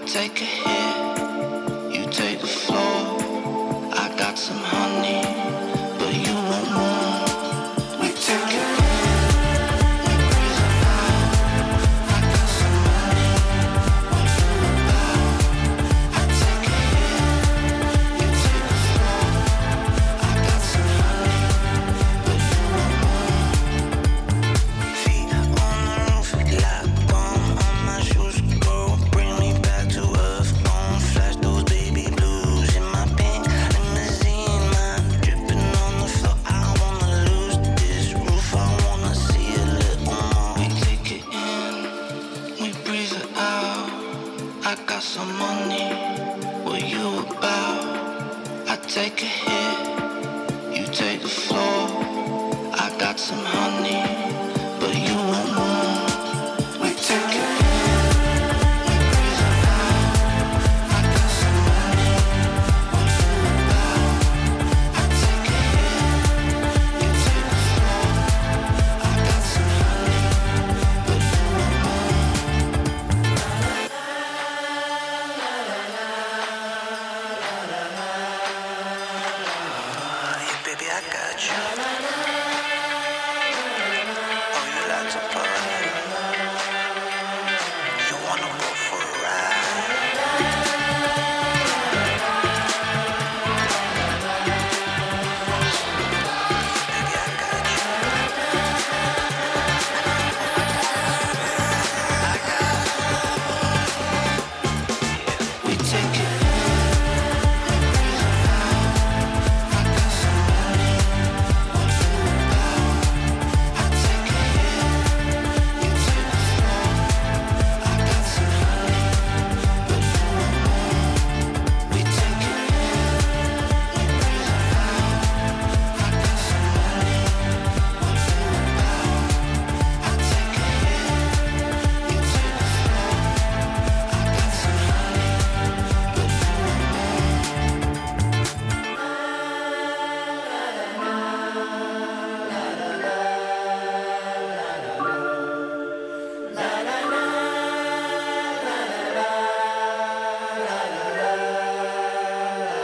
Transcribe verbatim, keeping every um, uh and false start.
take a hit, you take the floor. I got some honey, but you want more. We take it in, we breathe it out. I got some money, what you about? I take a hit, you take the floor. I got some honey, but you want more. Feet on the roof, like bomb on my shoes. Go bring me back to earth. Don't flash those baby blues in my pink limousine. Mind dripping on the floor. I wanna lose this roof. I wanna see a little more. We take it in, we breathe it out. I got some money, what you about? I take a hit,